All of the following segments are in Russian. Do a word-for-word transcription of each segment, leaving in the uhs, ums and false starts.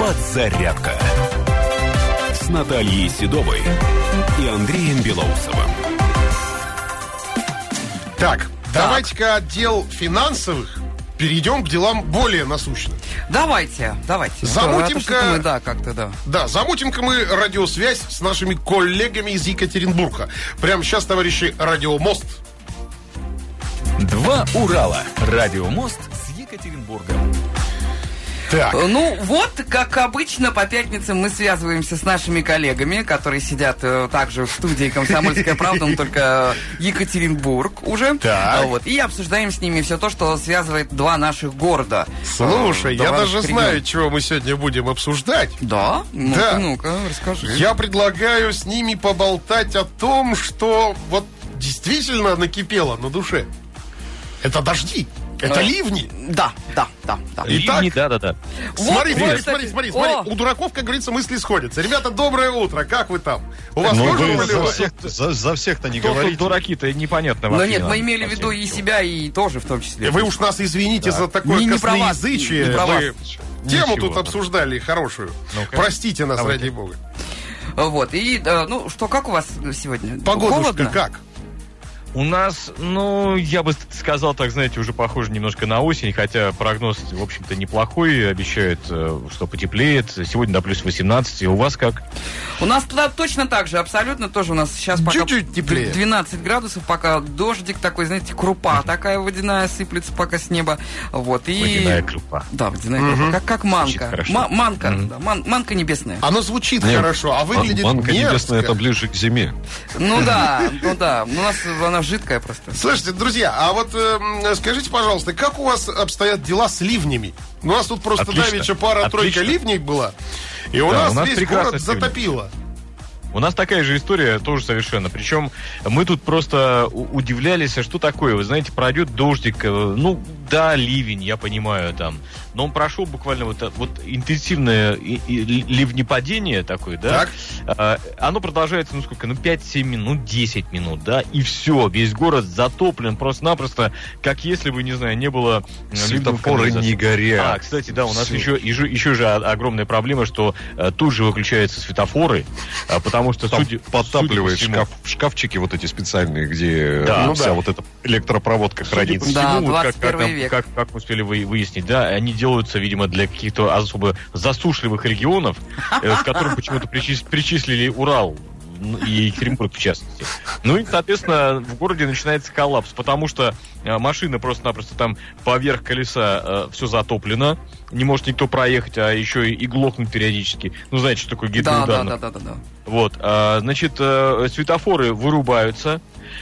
Подзарядка с Натальей Седовой и Андреем Белоусовым. Так, Так. давайте-ка от дел финансовых перейдем к делам более насущным. Давайте, давайте. Замутим-ка- А то что-то мы, да, как-то, да. Да, замутим-ка мы радиосвязь с нашими коллегами из Екатеринбурга. Прямо сейчас, товарищи, радиомост. Два Урала. Радиомост с Екатеринбургом. Так, Ну, вот, как обычно, по пятницам мы связываемся с нашими коллегами, которые сидят э, также в студии «Комсомольская правда», но только Екатеринбург уже. Так. А, вот, и обсуждаем с ними все то, что связывает два наших города. слушай, Э, я два даже наших знаю, региона. чего мы сегодня будем обсуждать. Да? Ну-ка, Да. ну-ка, расскажи. Я предлагаю с ними поболтать о том, что вот действительно накипело на душе. Это дожди, это Э, ливни. Да, да, да, да. Итак, Ливни, да-да-да. Вот, Смотри, вот, смотри, кстати, смотри, смотри, смотри. о. У дураков, как говорится, мысли сходятся. Ребята, доброе утро. Как вы там? У вас Ну, тоже вы за, проливает? всех, за, за всех-то не Кто тут говорите. дураки-то, непонятно Но вообще. нет, мы нам имели в виду совсем. и себя, и тоже в том числе. Вы уж нас извините за такое Не- не про вас, косноязычие. не про вас. Мы тему Ничего. тут обсуждали хорошую. Ну-ка. Простите нас, Давайте. ради бога. Вот, и, э, ну, что, как у вас сегодня? Погодушка Холодно? как? У нас, ну, я бы сказал, так, знаете, уже похоже немножко на осень, хотя прогноз, в общем-то, неплохой, обещают, э, что потеплеет, сегодня до плюс восемнадцать, и у вас как? У нас туда точно так же, абсолютно тоже у нас сейчас пока Чуть-чуть теплее. двенадцать градусов, пока дождик такой, знаете, крупа такая водяная сыплется пока с неба. Вот, и... Водяная крупа. Да, водяная крупа, как, как Звучит манка. хорошо. Ма- манка, Мгм. да, ман- манка небесная. Оно звучит Не, хорошо, а выглядит Манка небесная, мерзко. это ближе к зиме. Ну да, ну да, у нас она жидкая просто. Слушайте, друзья, а вот эм, скажите, пожалуйста, как у вас обстоят дела с ливнями? У нас тут просто Отлично. давеча пара-тройка Отлично. ливней была, и у Да, нас у нас весь прекрасно город с ливнями. затопило. У нас такая же история, тоже совершенно. Причем мы тут просто у- удивлялись, а что такое. Вы знаете, пройдет дождик, э, ну, да, ливень, я понимаю, там. Но он прошел буквально вот, вот интенсивное и- и ливнепадение такое, да. Так. А, оно продолжается, ну, сколько, ну, пять-семь минут, десять минут, да, и все, весь город затоплен просто-напросто, как если бы, не знаю, не было... э, Светофоры ливневой не горят. А, кстати, да, у нас Всё. еще, еще, еще же огромная проблема, что э, тут же выключаются светофоры, а, потому что Там судя- подтапливает судя по всему, шкаф, шкафчики вот эти специальные, где Да. э, Ну вся да. вот эта электропроводка судя по хранится. всему, Да, вот как, двадцать как, первый нам- век. как, как мы успели вы- выяснить, да, они делаются, видимо, для каких-то особо засушливых регионов, э, к которым почему-то причис- причислили Урал. ну, И Екатеринбург, в частности. Ну и, соответственно, в городе начинается коллапс, потому что э, машина просто-напросто там поверх колеса все затоплено, не может никто проехать, а еще и, и глохнуть периодически. Ну, знаете, что такое Да, гидроудар? да, да, да, да, да. Вот, а, значит, э, светофоры вырубаются,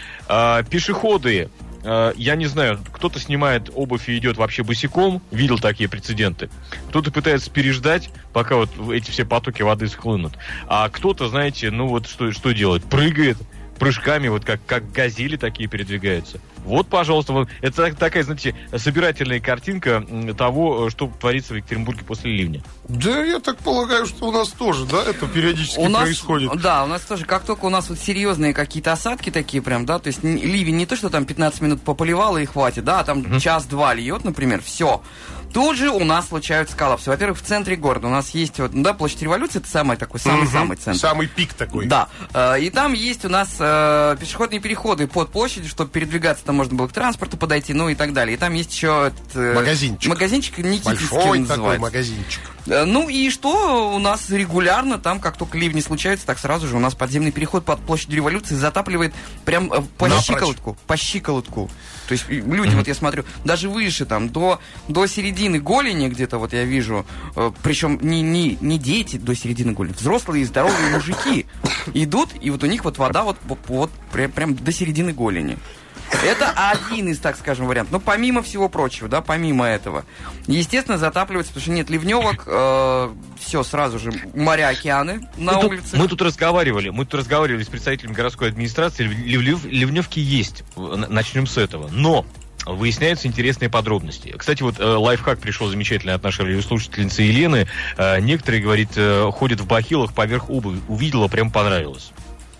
а, пешеходы, э, я не знаю, кто-то снимает обувь и идет вообще босиком, видел такие прецеденты, кто-то пытается переждать, пока вот эти все потоки воды схлынут, а кто-то, знаете, ну вот что, что делает, прыгает прыжками, вот как, как газели такие передвигаются. Вот, пожалуйста, вот, это так- такая, знаете, собирательная картинка м, того, что творится в Екатеринбурге после ливня. Да, я так полагаю, что у нас тоже, да, это периодически У нас, происходит. да, у нас тоже, как только у нас вот серьезные какие-то осадки такие прям, да, то есть н- ливень не то, что там пятнадцать минут пополивало и хватит, да, а там час-два льет, например, все. Тут же у нас случаются коллапсы. Во-первых, в центре города у нас есть вот, да, площадь Революции, это самый такой, самый-самый центр. Самый пик такой. Да, э, и там есть у нас э, пешеходные переходы под площадью, чтобы передвигаться, там можно было к транспорту подойти, ну и так далее. И там есть еще этот, э, Магазинчик. магазинчик Никитинский Большой такой называется. магазинчик. Э, Ну и что у нас регулярно, там, как только ливни случаются, так сразу же у нас подземный переход под площадью Революции затапливает прям э, по Напрочь. щиколотку, по щиколотку. То есть и люди, вот я смотрю, даже выше, там, до, до середины голени где-то, вот я вижу, э, причем не, не, не дети до середины голени, взрослые здоровые мужики идут, и вот у них вот вода вот, вот, вот прям, прям до середины голени. Это один из, так скажем, вариантов. Но помимо всего прочего, да, помимо этого, естественно, затапливается, потому что нет ливневок, э, все, сразу же моря, океаны на мы, улице. тут, мы тут разговаривали, мы тут разговаривали с представителями городской администрации, лив- лив- ливневки есть, Н- начнем с этого. Но выясняются интересные подробности. Кстати, вот э, лайфхак пришел замечательный от нашей радиослушательницы Елены. Э, некоторые, говорит, э, ходят в бахилах поверх обуви. Увидела, прям понравилось.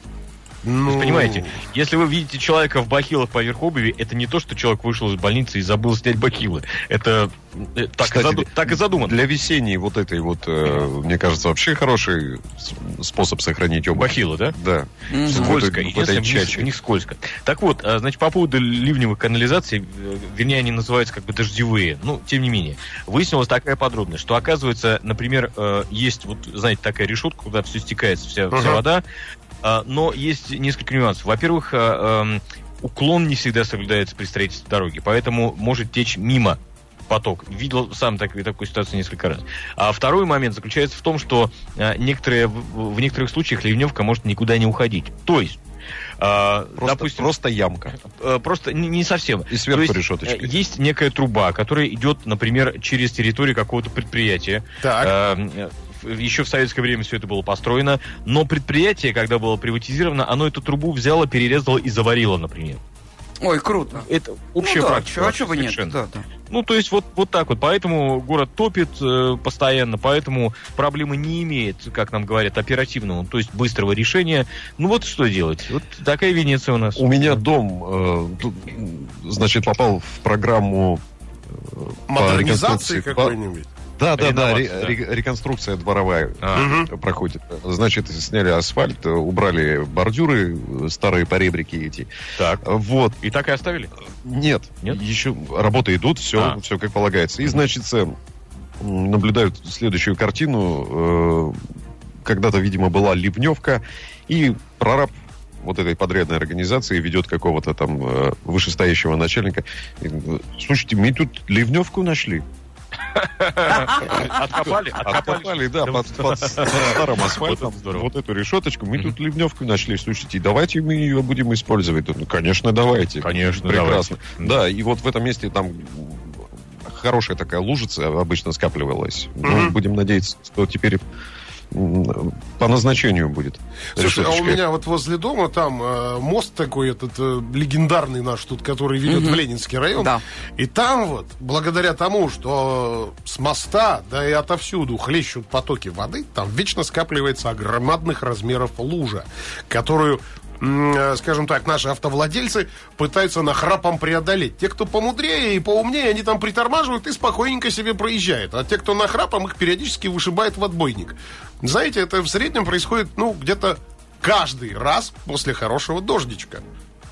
Ну, То есть, понимаете, если вы видите человека в бахилах поверх обуви, это не то, что человек вышел из больницы и забыл снять бахилы. Это Э, Так, и, Кстати, заду- так и задумано. Для весенней вот этой вот, э, мне кажется, вообще хороший с- способ сохранить обувь. Бахилы, да? Да. Скользко. В этой- в Единственное, этой в них- чаче. в них скользко. Так вот, а, значит, по поводу ливневых канализаций, э, вернее, они называются как бы дождевые, ну, тем не менее, выяснилась такая подробность, что, оказывается, например, э, есть, вот, знаете, такая решетка, куда все стекается, вся, вся Ага. вода, а, но есть несколько нюансов. Во-первых, а, эм, уклон не всегда соблюдается при строительстве дороги, поэтому может течь мимо поток. Видел сам так, такую ситуацию несколько раз. А второй момент заключается в том, что а, некоторые, в, в некоторых случаях ливневка может никуда не уходить. То есть, а, Просто, допустим, просто ямка. э, просто не, не совсем. И сверху То есть, решеточкой. э, есть некая труба, которая идет, например, через территорию какого-то предприятия. Так. Э, в- Еще в советское время все это было построено, но предприятие, когда было приватизировано, оно эту трубу взяло, перерезало и заварило, например. Ой, круто. Это общая ну, да, практика. чё- а чё бы нет? совершенно. Да, да. Ну, то есть вот, вот так вот. Поэтому город топит э, постоянно, поэтому проблемы не имеет, как нам говорят, оперативного, то есть быстрого решения. Ну вот что делать? Вот такая Венеция у нас. У меня дом, э, тут, значит, попал в программу э, по Модернизации реконструкции. какой-нибудь. Да, да, да, ре- Реновация, да. ре- реконструкция дворовая А. э, проходит. Значит, сняли асфальт, э, убрали бордюры, э, старые поребрики эти. Так. Э, Вот. И так и оставили? Нет, Нет? еще работы идут, все, А. все как полагается. И, значит, э, м, наблюдают следующую картину. э, Когда-то, видимо, была ливневка, и прораб вот этой подрядной организации ведет какого-то там э, вышестоящего начальника. И, э, слушайте, мы тут ливневку нашли. Откопали? Откопали, да, под, под старым асфальтом. Вот это здорово. Вот эту решеточку. Мы тут ливневку нашли. Слушайте, давайте мы ее будем использовать. Ну, конечно, давайте. Конечно, Прекрасно. давайте. Да, и вот в этом месте там хорошая такая лужица обычно скапливалась. Ну, будем надеяться, что теперь м, по назначению будет. Слушай, а у решеточка. меня вот возле дома там э, мост такой этот э, легендарный наш тут, который ведет в Ленинский район. Да. И там вот, благодаря тому, что с моста, да и отовсюду хлещут потоки воды, там вечно скапливается громадных размеров лужа, которую, м, э, скажем так, наши автовладельцы пытаются нахрапом преодолеть. Те, кто помудрее и поумнее, они там притормаживают и спокойненько себе проезжают. А те, кто нахрапом, их периодически вышибает в отбойник. Знаете, это в среднем происходит, ну, где-то каждый раз после хорошего дождичка.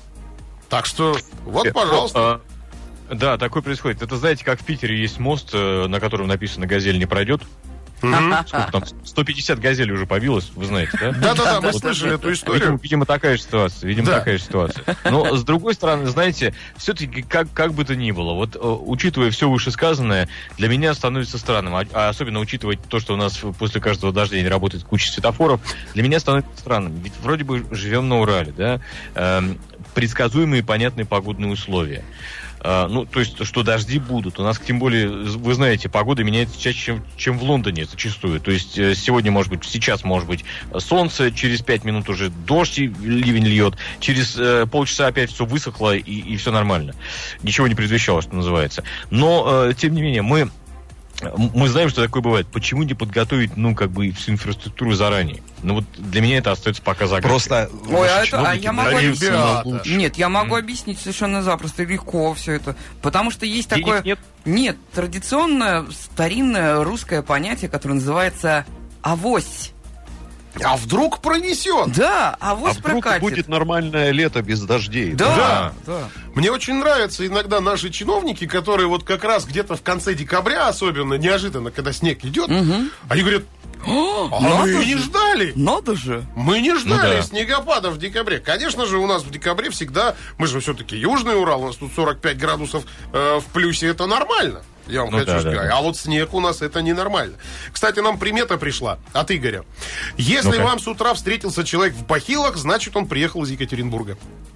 Так что, вот, пожалуйста. А, Да, такое происходит. Это, знаете, как в Питере есть мост, э, на котором написано «Газель не пройдет». Сколько там? сто пятьдесят газелей уже побилось, вы знаете, да? Да-да-да, мы да, слышали эту Видимо, историю. видимо, такая же ситуация. Видимо, Да. такая же ситуация. Но, с другой стороны, знаете, все-таки, как, как бы то ни было, вот, э, учитывая все вышесказанное, для меня становится странным, а, а особенно учитывая то, что у нас после каждого дождя не работает куча светофоров, для меня становится странным. Ведь вроде бы живем на Урале, да? Эм, предсказуемые и понятные погодные условия. А, ну, то есть, что дожди будут. У нас, тем более, вы знаете, погода меняется чаще, чем, чем в Лондоне зачастую. То есть, э, сегодня, может быть, сейчас, может быть, солнце, через пять минут уже дождь и ливень льет, через э, полчаса опять все высохло и, и все нормально. Ничего не предвещало, что называется. Но, э, тем не менее, мы мы знаем, что такое бывает. Почему не подготовить, ну, как бы, всю инфраструктуру заранее? Ну, вот для меня это остается пока загадкой. Просто Ой, а, ваши это, а чиновники я могу надеются объяснить. на Ребята. лучшее. Нет, я могу объяснить совершенно запросто, легко все это. Потому что есть Денег такое... нет? Нет, традиционное, старинное русское понятие, которое называется авось. А вдруг пронесет? Да, А авось вдруг прокатит. будет нормальное лето без дождей? Да, да. Мне очень нравятся иногда наши чиновники, которые вот как раз где-то в конце декабря, особенно неожиданно, когда снег идет, они говорят, а мы надо не же. ждали. Надо же. Мы не ждали да. снегопада в декабре. Конечно же, у нас в декабре всегда, мы же все-таки Южный Урал, у нас тут сорок пять градусов э, в плюсе, это нормально. Я вам Ну хочу да, сказать. да, да. А вот снег у нас это ненормально. Кстати, нам примета пришла от Игоря. Если Ну-ка. вам с утра встретился человек в бахилах, значит, он приехал из Екатеринбурга.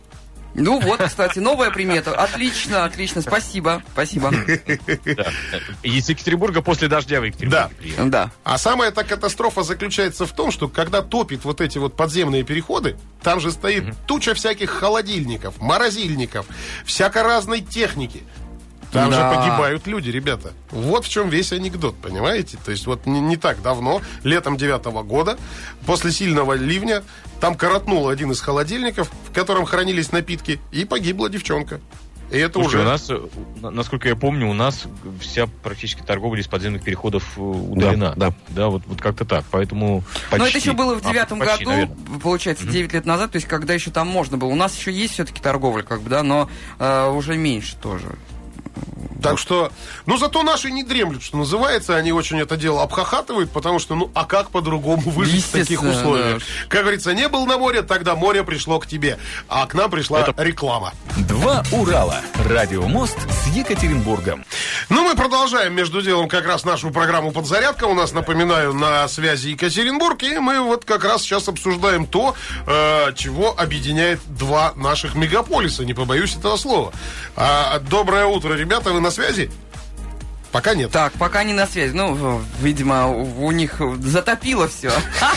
Ну вот, кстати, новая примета. Отлично, отлично. Спасибо, спасибо. Да. Из Екатеринбурга после дождя в Екатеринбурге Да. приехал. Да. А самая эта катастрофа заключается в том, что когда топит вот эти вот подземные переходы, там же стоит туча всяких холодильников, морозильников, всяко разной техники. Там Да. же погибают люди, ребята. Вот в чем весь анекдот, понимаете? То есть вот не, не так давно, летом девятого года, после сильного ливня, там коротнул один из холодильников, в котором хранились напитки, и погибла девчонка. И это Слушай, уже... у нас, э, насколько я помню, у нас вся практически торговля из подземных переходов э, удалена. Да, да. Да, вот, вот как-то так. Поэтому почти. Но это еще было в девятом а, почти, году, наверное. получается, девять лет назад, то есть когда еще там можно было. У нас еще есть все-таки торговля, как бы, да, но э, уже меньше тоже. Так что, ну, зато наши не дремлют, что называется, они очень это дело обхахатывают, потому что, ну, а как по-другому выжить в таких условиях? Да. Как говорится, не был на море, тогда море пришло к тебе, а к нам пришла Это... реклама. Два Урала. Радио Мост с Екатеринбургом. Ну, мы продолжаем, между делом, как раз нашу программу «Подзарядка». У нас, напоминаю, на связи Екатеринбург, и мы вот как раз сейчас обсуждаем то, э, чего объединяет два наших мегаполиса, не побоюсь этого слова. А, доброе утро, ребята, вы на связи? Пока нет. Так, пока не на связи. Ну, видимо, у них затопило все.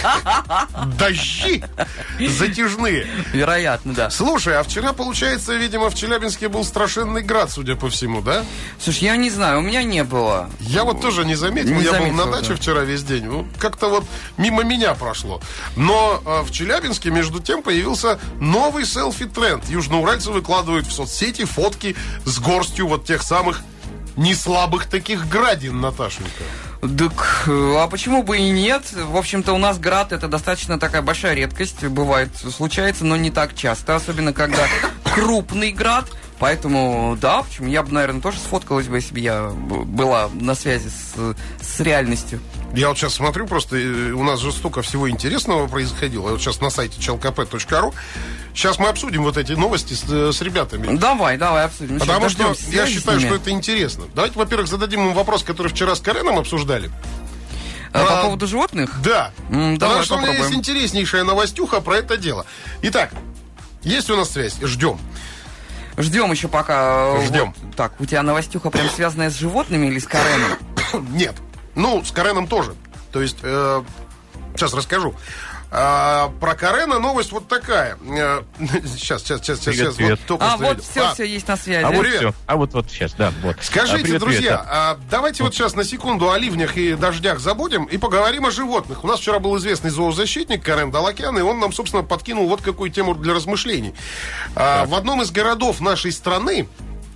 Дожди затяжные. Вероятно, да. Слушай, а вчера, получается, видимо, в Челябинске был страшенный град, судя по всему, да? Слушай, я не знаю, у меня не было. Я вот тоже не заметил. Не я заметил, был на даче да. вчера весь день. Ну, как-то вот мимо меня прошло. Но э, в Челябинске, между тем, появился новый селфи-тренд. Южноуральцы выкладывают в соцсети фотки с горстью вот тех самых не слабых таких градин, Наташенька. Так, а почему бы и нет? В общем-то, у нас град — это достаточно такая большая редкость. Бывает, случается, но не так часто. Особенно, когда крупный град. Поэтому, да, почему? Я бы, наверное, тоже сфоткалась бы, если бы я была на связи с, с реальностью. Я вот сейчас смотрю, просто у нас же столько всего интересного происходило. Я вот сейчас на сайте челкп точка ру. Сейчас мы обсудим вот эти новости с, с ребятами. Давай, давай обсудим. Потому Сейчас что я считаю, что это интересно. Давайте, во-первых, зададим им вопрос, который вчера с Кареном обсуждали. А, по а, поводу животных? Да. М, Потому давай что попробуем. у меня есть интереснейшая новостюха про это дело. Итак, есть у нас связь? Ждем. Ждем еще пока. Ждем. Вот, так, у тебя новостюха прям связанная с животными или с Кареном? Нет. Ну, с Кареном тоже. То есть, э, сейчас расскажу. А, про Карена новость вот такая. Э, сейчас, сейчас, сейчас, Привет, сейчас. привет. Вот, только А, что вот видел. все, А, все есть на связи. А вот Привет. все. А вот, вот сейчас, да. Вот. Скажите, А, привет, друзья, привет, да. а давайте вот сейчас на секунду о ливнях и дождях забудем и поговорим о животных. У нас вчера был известный зоозащитник Карен Далакян, и он нам, собственно, подкинул вот какую тему для размышлений. А, в одном из городов нашей страны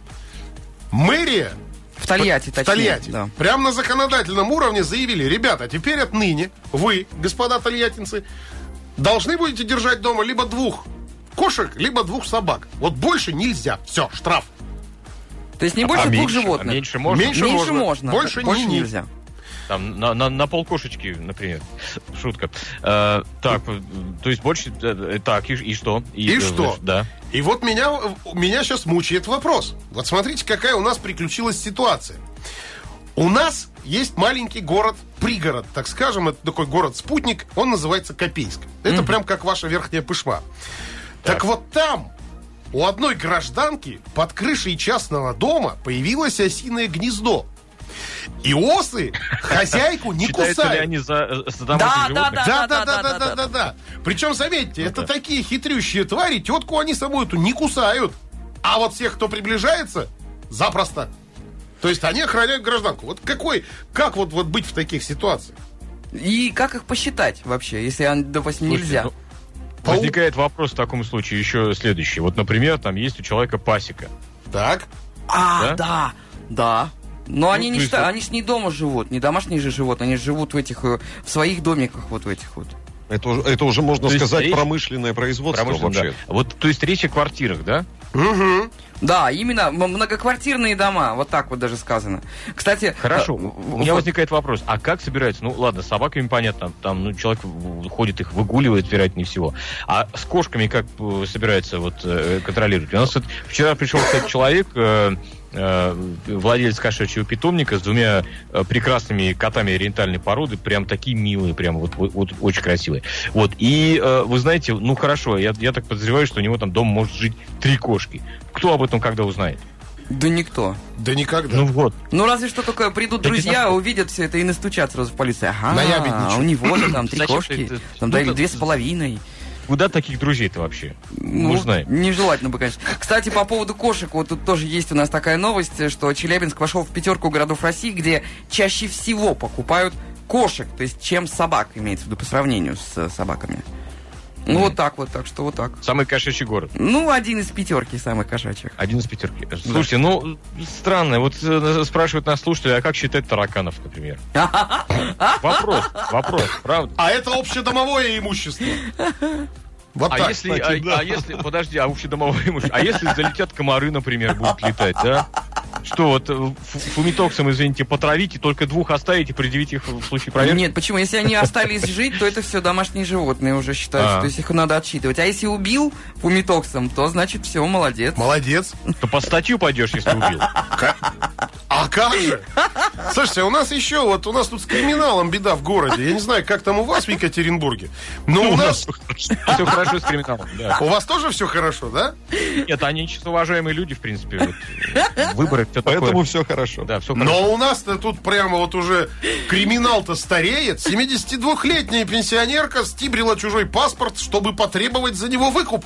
мэрия В Тольятти, В точнее. Тольятти. Да. Прямо на законодательном уровне заявили: ребята, теперь отныне вы, господа тольяттинцы, должны будете держать дома либо двух кошек, либо двух собак. Вот больше нельзя. Все, штраф. То есть не больше А двух меньше? животных. А меньше можно? Меньше Меньше можно. можно. Больше Больше не- нельзя. Там на, на, на полкошечки, например. Шутка. Э, так, э, то есть больше... э, так, и, и что? И э, что? Да. И вот меня, меня сейчас мучает вопрос. Вот смотрите, какая у нас приключилась ситуация. У нас есть маленький город, пригород, так скажем, это такой город-спутник, он называется Копейск. Это прям как ваша Верхняя Пышма. Так. Так. вот там у одной гражданки под крышей частного дома появилось осиное гнездо. И осы хозяйку не Считаются ли кусают. они за, за домашних Да, животных? да, Да, да, да, да, да, да, да. Причем, заметьте, это да. такие хитрющие твари, тетку они саму эту не кусают. А вот всех, кто приближается, запросто. То есть они охраняют гражданку. Вот какой, как вот, вот быть в таких ситуациях? И как их посчитать вообще, если, допустим, Слушайте, нельзя? ну, Пау- возникает вопрос в таком случае еще следующий. Вот, например, там есть у человека пасека. Так. А, да? да, да. Но они то не есть считают, вот- они ж не дома живут, не домашние же животные, они живут в этих, э, в своих домиках, вот в этих вот. Это, уже- это уже, можно То есть сказать, речь- промышленное производство Промышленно, вообще. да. Вот, то есть речь о квартирах, да? Угу. Да, именно м- многоквартирные дома, вот так вот даже сказано. Кстати, Хорошо. э, У меня вот- возникает вопрос, а как собираются? Ну, ладно, с собаками понятно, там ну, человек в- ходит, их выгуливает, вероятнее всего. А с кошками как э, собираются вот, э, контролировать? У нас вот вчера пришел, кстати, человек, э, э, владелец кошачьего питомника с двумя э, прекрасными котами ориентальной породы, прям такие милые, прям вот, вот, вот очень красивые. Вот, и э, вы знаете, ну хорошо, я, я так подозреваю, что у него там дома может жить три кошки. Кто об этом когда узнает? Да никто. Да никогда. Ну вот. Ну, разве что только придут Да друзья, не знаю. увидят все это и настучат сразу в полицию. Ага, Наябедничают. а у него-то там три Зачем кошки, ты- ты- там ну, да, или это- две с половиной. Куда таких друзей-то вообще? Ну, Мы же знаем. нежелательно бы, конечно. Кстати, по поводу кошек, вот тут тоже есть у нас такая новость, что Челябинск вошел в пятерку городов России, где чаще всего покупают кошек, то есть чем собак, имеется в виду, по сравнению с собаками. Ну, вот так вот, так что вот так. Самый кошачий город. Ну, один из пятерки самых кошачьих. Один из пятерки. Слушайте, ну, странно. Вот э, спрашивают нас слушатели, а как считать тараканов, например? Вопрос, вопрос, правда. А это общедомовое имущество. Вот А так, если, кстати, а, да. а если, подожди, а общедомовое имущество? А если залетят комары, например, будут летать, да? Что, вот фу- фумитоксом, извините, потравить и только двух оставить и предъявить их в случае проверки? Нет, почему? Если они остались жить, то это все домашние животные уже считаются. А. То есть их надо отсчитывать. А если убил фумитоксом, то значит все, молодец. Молодец. То по статью пойдешь, если убил. А как же? Слушайте, у нас еще, вот у нас тут с криминалом беда в городе. Я не знаю, как там у вас в Екатеринбурге, но у нас... Все хорошо с криминалом, да. У вас тоже все хорошо, да? Нет, они чисто уважаемые люди, в принципе. Вот, выборы, все такое. Поэтому все хорошо. Да, все хорошо. Но у нас-то тут прямо вот уже криминал-то стареет. семидесятидвухлетняя пенсионерка стибрила чужой паспорт, чтобы потребовать за него выкуп.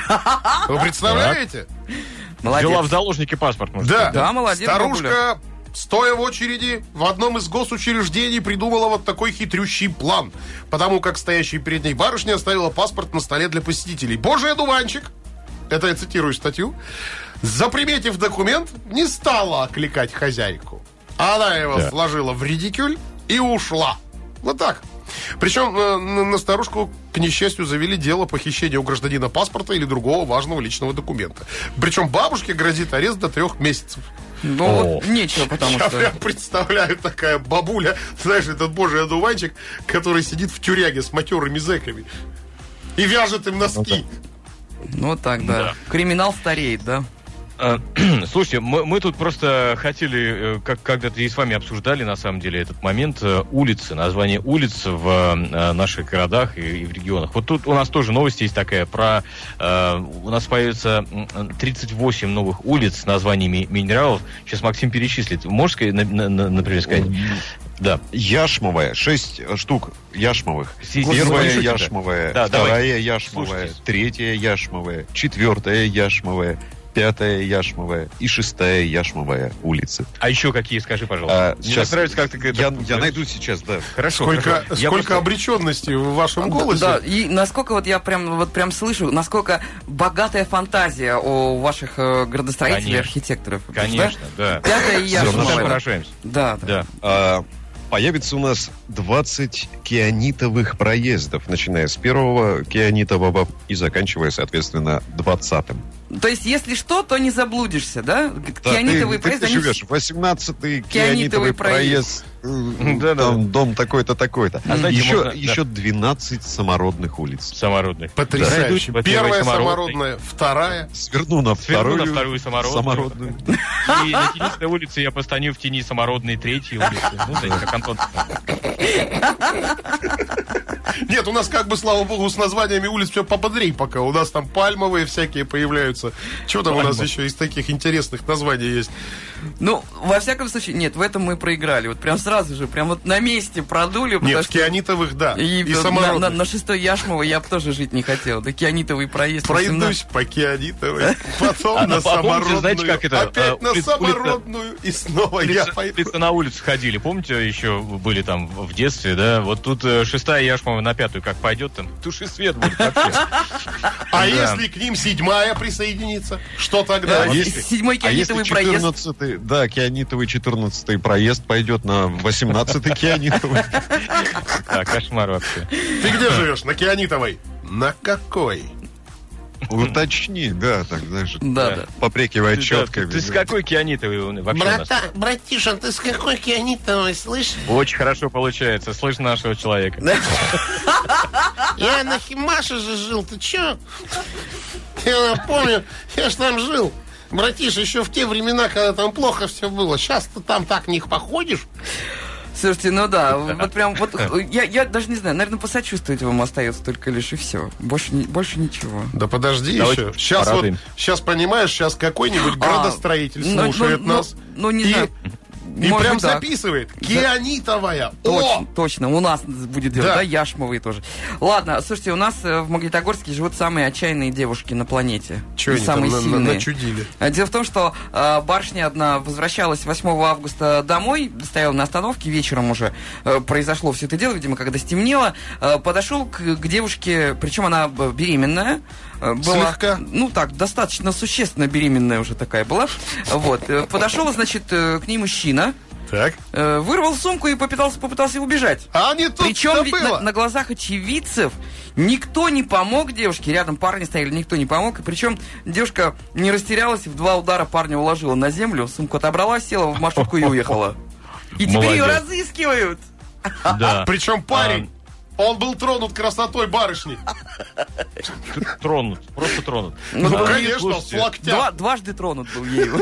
Вы представляете? Молодец. Взяла в заложники паспорт, может Да, сказать. Да, молодец, старушка, стоя в очереди, в одном из госучреждений придумала вот такой хитрющий план. Потому как стоящая перед ней барышня оставила паспорт на столе для посетителей. Божий одуванчик, это я цитирую статью, заприметив документ, не стала окликать хозяйку. Она его Да. сложила в редикюль и ушла. Вот так. Причем э, на, на старушку, к несчастью, завели дело похищения у гражданина паспорта или другого важного личного документа. Причем бабушке грозит арест до трех месяцев. Ну, О. вот нечего, потому Я что... прям представляю, такая бабуля, знаешь, этот божий одуванчик, который сидит в тюряге с матерыми зэками и вяжет им носки. Ну, вот так, да. Да. Криминал стареет, да? А, Слушайте, мы, мы тут просто хотели, э, как когда-то и с вами обсуждали, на самом деле, этот момент э, улицы, название улиц в э, наших городах и, и в регионах. Вот тут у нас тоже новость есть такая про... э, у нас появится м, тридцать восемь новых улиц с названиями минералов. Сейчас Максим перечислит. Можешь, сказать, на- на- на- например, сказать? Да. Яшмовая, шесть штук яшмовых. Си- Первая Слушайте, яшмовая, да, вторая давайте. яшмовая, Слушайтесь. третья яшмовая, четвертая яшмовая, пятая яшмовая и шестая яшмовая улицы. А еще какие, скажи, пожалуйста. А, Мне сейчас нравится, как ты это я, говоришь. я найду сейчас, да. Хорошо, Сколько, хорошо. Я сколько просто- обреченности в вашем голосе. Да, и насколько вот я прям вот прям слышу, насколько богатая фантазия у ваших э, градостроителей и Конечно. архитекторов. Конечно, да. Пятая Мы яшмовая. поражаемся. Да, да. Да. А, появится у нас двадцать кианитовых проездов, начиная с первого кианитового и заканчивая, соответственно, двадцатым. То есть, если что, то не заблудишься, да? Да, Кианитовые ты, проезды, ты они живешь, восемнадцатый Кианитовый кианитовый проезд, м, Да-да. там дом такой-то, такой-то. А знаете, еще, можно- еще двенадцать самородных улиц. Самородных. Потрясающе. Да, идут, Первая во-первых, самородная, вторая. Сверну на Сверну вторую, на вторую самородную. самородную. И на Тенисной улице я постаню в тени самородной третьей улицы. Ну, знаете, как Антон. Нет, у нас как бы, слава богу, с названиями улиц все поподрей пока. У нас там пальмовые всякие появляются. Что там у нас еще из таких интересных названий есть? Ну, во всяком случае, нет, в этом мы проиграли. Вот прям сразу же, прям вот на месте продули. потому Нет, что- кианитовых, да. И, И, на, самородных. на- на шестой Яшмовой я бы тоже жить не хотел. Да кианитовый проезд. Пройдусь по кианитовой, потом А, на а помните, самородную, знаете, как это, опять а, на улица- самородную, и снова я Лица, пойду. лица на улицу ходили, помните, еще были там в детстве, да? Вот тут э, шестая Яшмова на пятую как пойдет, там туши свет будет вообще. А Да. если к ним седьмая присоединится, что тогда? А если- Седьмой А если кианитовый проезд. четырнадцатый, да, кианитовый четырнадцатый проезд пойдет на восемнадцатый кианитовый. Да, кошмар вообще. Ты где живешь? На кианитовой? На какой? Уточни, да, так, знаешь, Да, Да. да. попрекивая Ты, четкой. ты с какой кианитовой вообще у нас? Брата, братиша, ты с какой кианитовой, слышь? Очень хорошо получается, слышь нашего человека. Я на Химаше же жил, ты чё? Я помню, я ж там жил. Братиш, еще в те времена, когда там плохо все было. Сейчас ты там так не походишь. Слушайте, ну да, вот прям вот я, я даже не знаю, наверное, посочувствовать вам остается только лишь и все. Больше, не- больше ничего. Да подожди Давайте еще. Сейчас вот, порадуем. сейчас понимаешь, сейчас какой-нибудь градостроитель ну, слушает ну, нас. Ну, ну, не И знаю. И Может прям быть, так. записывает. Кианитовая. Точно, О! точно, у нас будет делать, да, Да. яшмовые тоже. Ладно, слушайте, у нас э, в Магнитогорске живут самые отчаянные девушки на планете. Чё И они там самые на- на- сильные. начудили? А Дело в том, что э, барышня одна возвращалась восьмого августа домой, стояла на остановке, вечером уже э, произошло все это дело, видимо, когда стемнело, э, подошел к, к девушке, причем она э, беременная, э, была, Слегка. ну так, достаточно существенно беременная уже такая была, вот, э, подошел, значит, э, к ней мужчина, Так. э, вырвал сумку и попытался, попытался убежать. А не тут Причем ведь было. на, на глазах очевидцев никто не помог девушке. Рядом парни стояли, никто не помог. И причем девушка не растерялась, в два удара парня уложила на землю, сумку отобрала, села в маршрутку и уехала. И теперь ее Молодец. разыскивают. Да. Причем парень, он был тронут красотой барышни. Тронут, просто тронут. Ну, да. конечно, Слушайте, с локтя. Два- дважды тронут был ею.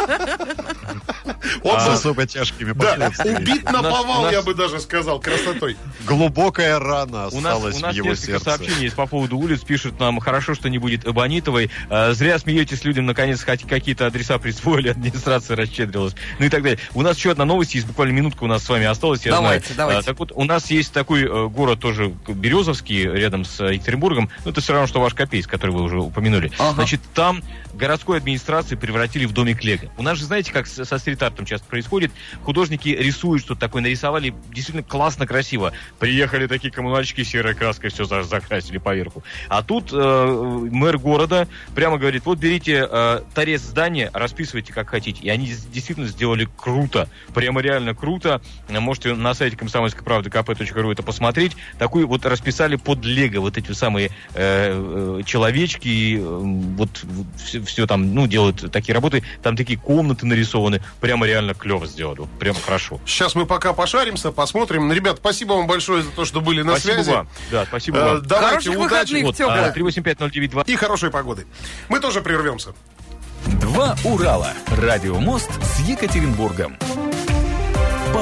Он С был- особо тяжкими да, последствиями. убит на У нас- повал, у нас- я бы даже сказал, красотой. Глубокая рана У нас, осталась у нас в его несколько сердце. сообщений есть по поводу улиц. Пишут нам, хорошо, что не будет Эбонитовой. Э, зря смеетесь, людям наконец хоть какие-то адреса присвоили, администрация расщедрилась. Ну и так далее. У нас еще одна новость есть, буквально минутка у нас с вами осталась, я Давайте, знаю. давайте. А, так вот, у нас есть такой э, город тоже Березовский, рядом с э, Екатеринбургом. Ну, это все равно, что ваш Копейск, который вы уже упомянули. Ага. Значит, там городской администрации превратили в домик Лего. У нас же, знаете, как с- со стрит-артом часто происходит, художники рисуют что-то такое, нарисовали действительно классно, красиво. Приехали такие коммунальщики серой краской, все за- закрасили поверху. А тут э, мэр города прямо говорит, вот берите э, торец здания, расписывайте как хотите. И они дес- действительно сделали круто, прямо реально круто. Можете на сайте комсомольской правды ка пэ точка ру это посмотреть. Такую вот расписали под Лего вот эти самые э, э, человечки, э, вот все, там, ну, делают такие работы. Там такие комнаты нарисованы, прямо реально клево сделали, прямо хорошо. Сейчас мы пока пошаримся, посмотрим. Ребят, спасибо вам большое за то, что были на Спасибо связи. вам. Да, спасибо Э, вам. Давайте, Хороших удачи выходных, Вот, тёплых. а, три восемь пять ноль девять два. и хорошей погоды. Мы тоже прервемся. Два Урала. Радио Мост с Екатеринбургом.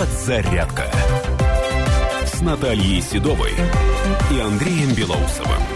Подзарядка. С Натальей Седовой и Андреем Белоусовым.